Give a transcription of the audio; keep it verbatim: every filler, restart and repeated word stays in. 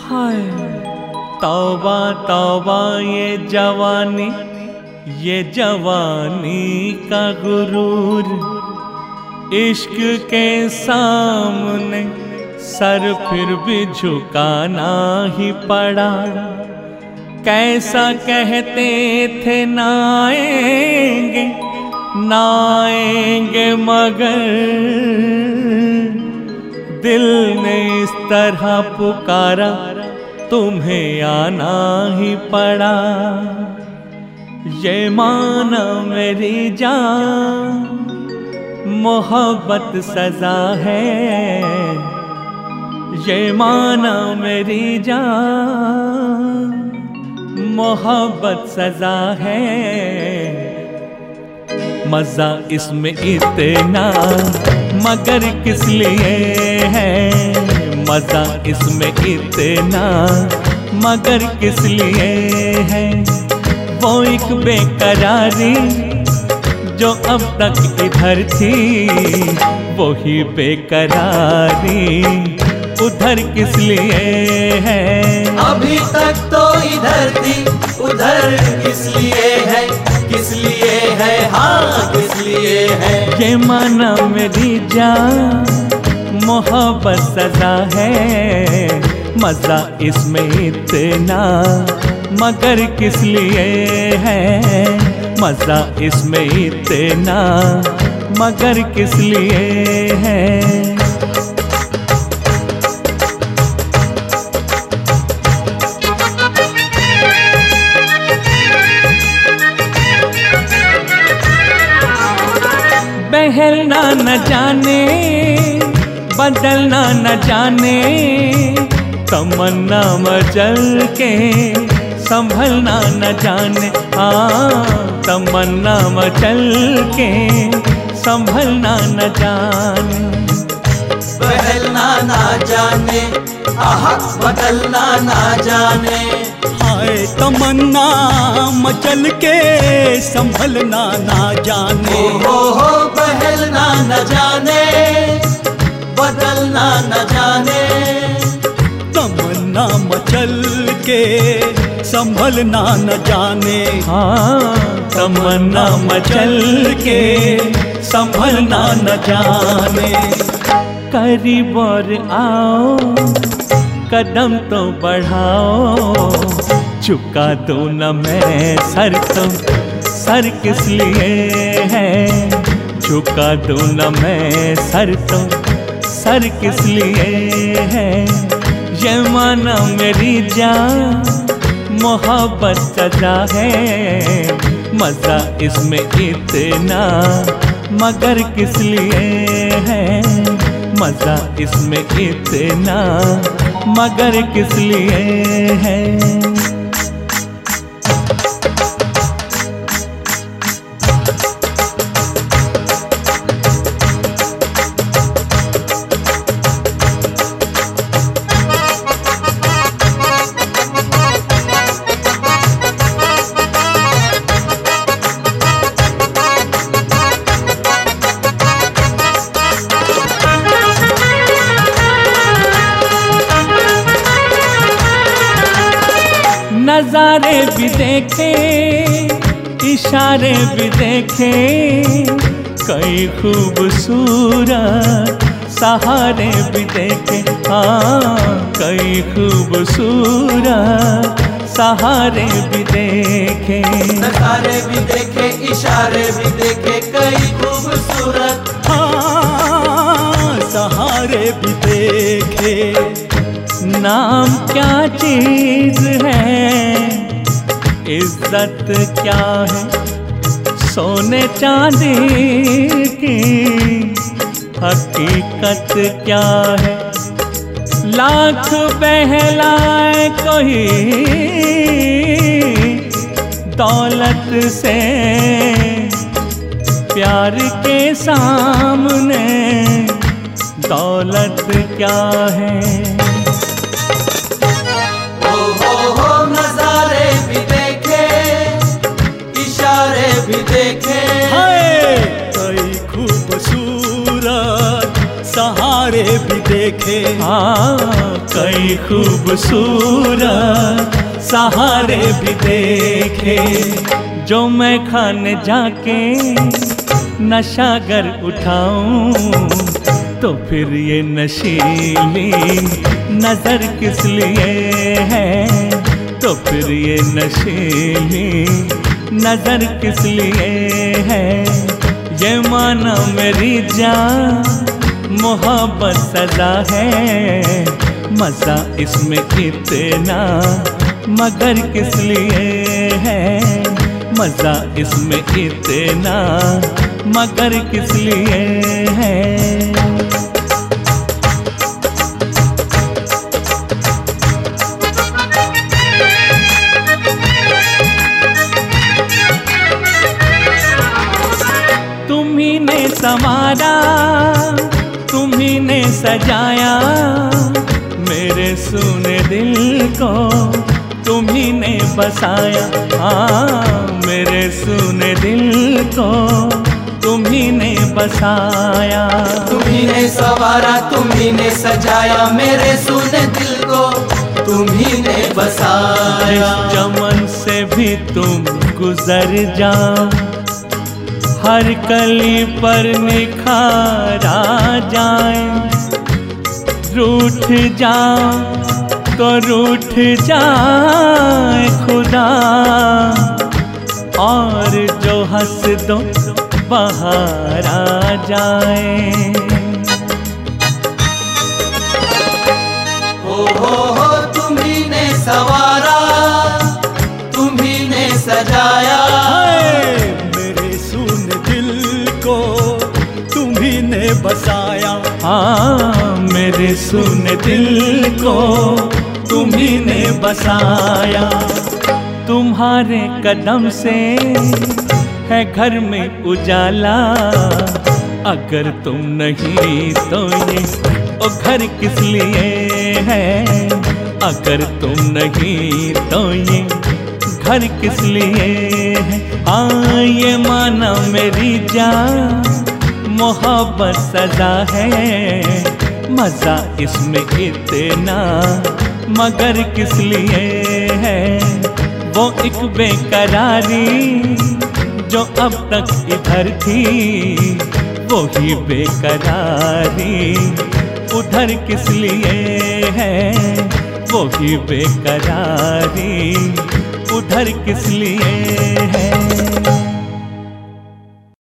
हाय तौबा तौबा ये जवानी, ये जवानी का गुरूर, इश्क के सामने सर फिर भी झुकाना ही पड़ा। कैसा कहते थे नाएंगे नाएंगे मगर दिल ने इस तरह पुकारा, तुम्हें आना ही पड़ा। ये माना मेरी जान मोहब्बत सजा है, ये माना मेरी जान मोहब्बत सजा है। मजा इसमें इतना मगर किस लिए है, मजा इसमें इतना मगर किस लिए है। वो एक बेकरारी जो अब तक इधर थी, वही बेकरारी उधर किस लिए है। अभी तक तो इधर थी उधर किस लिए है, किस लिए है, हाँ किस लिए है। ये माना मेरी जान मोहब्बत सजा है, मजा इसमें इतना मगर किस लिए है। मजा इसमें इतना मगर किस लिए है। बहलना न जाने बदलना न जाने, तमन्ना मचल के संभलना न जाने। हाँ तमन्ना मचल के संभलना न जाने। बहलना ना जाने आह बदलना ना जाने। हाय तमन्ना मचल के संभलना ना जाने। हो हो बहलना न जाने बदलना न जाने। तमन्ना मचल के संभलना न जाने। हाँ तमन्ना मचल के संभलना न जाने। करीब और आओ कदम तो बढ़ाओ, झुका दो न मैं सर तो सर किस लिए है। झुका दो न मैं सर तो सर किस लिए है। ये माना मेरी जान मोहब्बत सजा है, मजा इसमें इतना मगर किस लिए है। मजा इसमें इतना मगर किस लिए है। नजारे भी देखे इशारे भी देखे, कई खूबसूरत सहारे भी देखे। हाँ कई खूबसूरत सहारे भी देखे। नजारे भी देखे इशारे भी देखे, कई खूबसूरत हाँ सहारे भी देखे। नाम क्या चीज है, इज्जत क्या है, सोने चांदी की हकीकत क्या है। लाख बहलाए कोई दौलत से, प्यार के सामने दौलत क्या है। भी देखे हाय कई खूबसूरत सहारे भी देखे। हाँ कई खूबसूरत सहारे भी देखे, जो मैं खाने जाके नशा गर उठाऊं तो फिर ये नशीली नजर किस लिए है, तो फिर ये नशीली नजर किस लिए है। ये माना मेरी जान मोहब्बत सजा है, मजा इसमें कितना मगर किस लिए है, मजा इसमें इतना मगर किस लिए है। तुम्ही ने संवारा, तुम्ही ने सजाया मेरे सुने दिल को, तुम्ही ने बसाया। हाँ मेरे सुने दिल को तुम्ही ने बसाया। तुम्ही ने संवारा, तुम्ही ने सजाया मेरे सुने दिल को, तुम्ही ने बसाया। इस चमन से भी तुम गुजर जाओ, हर कली पर निखारा जाए। रूठ जाओ तो रूठ जाए खुदा, और जो हंस दो बाहर आ जाए। हो हो हो तुम्ही ने संवारा, तुम्ही ने सजाया मेरे सुन दिल को, तुम्ही ने बसाया। हाँ मेरे सुन दिल को तुम्ही ने बसाया। तुम्हारे कदम से है घर में उजाला, अगर तुम नहीं तो ये ओ घर किस लिए है, अगर तुम नहीं तो ये घर किस लिए है। हाँ ये माना मेरी जान मोहब्बत सजा है, मजा इसमें इतना मगर किस लिए है। वो एक बेकरारी जो अब तक इधर थी, वो ही बेकरारी उधर किस लिए है, वो ही बेकरारी उधर किस लिए है।